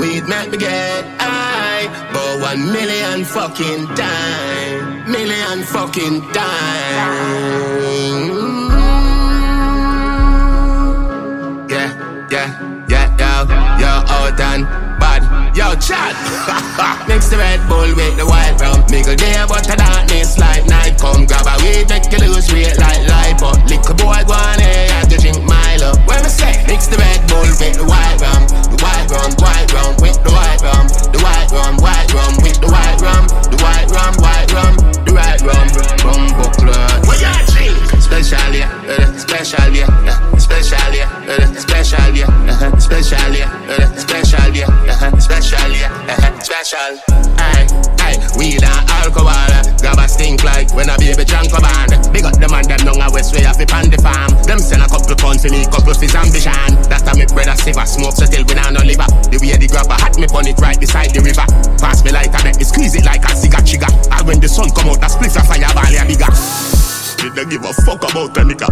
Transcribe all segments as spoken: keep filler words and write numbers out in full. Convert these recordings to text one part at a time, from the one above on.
weed make me get high. But one million fucking time. Million fucking time. Yeah, yeah, yeah, yo, yo, out and bad. Yo, Chad. Mix the Red Bull with the white rum. Mingle there but the darkness like night. Come grab a weed, make you lose weight like light. But liquor boy go on here, have to drink Milo. When me say, mix the Red Bull with the white rum. The white rum, white rum with the white rum. The white rum, white rum with the white rum. The white rum, white rum, the white rum. Rum buckler. What you drink? Special, yeah, uh, special, yeah, uh, special, yeah, uh, special, yeah, uh, special, yeah, uh, special, yeah, uh, special, yeah, uh, special. Aye, aye, weed and alcohol, grab a stink like when a baby drunk a band. Big up them and them down a west way off the pan the farm. Them send a couple pounds for me, couple for ambition. That time me brother save a smoke so till we nah no liver. The way the grabber hat me pon it right beside the river. Pass me like a net, squeeze it like a cigar trigger. And when the sun come out, a split a fireball ya bigger. Did they give a fuck about a nigga?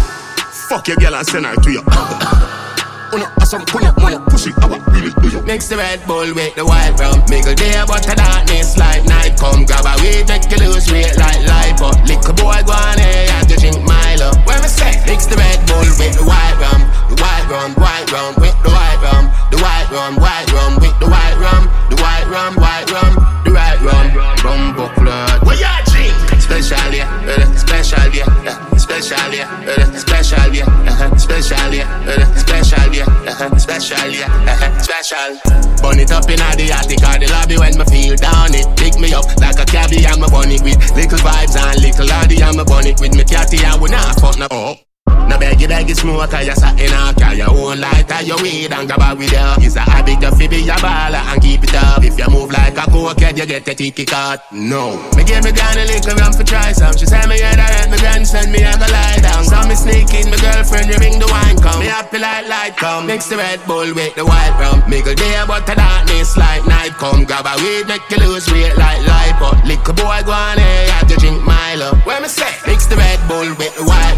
Fuck your girl and send her to you. Uno, some pull up, money, push it, I want really do you. Mix the Red Bull with the white rum. Mingle there but the darkness like night. Come grab a weed, make you lose weight like light. But liquor boy go on here, have to drink Milo. When me say, mix the Red Bull with the white rum. The white rum, white rum with the white rum. The white rum, white rum with the white rum. The white rum, white rum, the white rum. Rum buckler. What you drink? Special, yeah, uh, special, yeah, uh, special, yeah, uh, special, yeah, uh, special, yeah, uh, special, yeah, uh, special, yeah, uh, special. Burn it up in the attic or the lobby when me feel down it. Pick me up like a cabbie and me burn it with little vibes and little addy and me burn it with me catty and we not fuck no up. No beggy beggy smoke or you sat in a car. Your own light or your weed and grab a with you. It's a habit to be a baller and keep it up. If you move like a cokehead, you get a ticket card. No. Me give me down a little rum for try some. She say me head alright, me grandson, me I go lie down. So me sneak in, my girlfriend, you ring the wine come. Me happy like light come. Mix the Red Bull with the white rum. Mingle there but the darkness like night. Come grab a weed, make you lose weight like light. But liquor boy go on here, have to drink Milo. When me say, mix the Red Bull with the white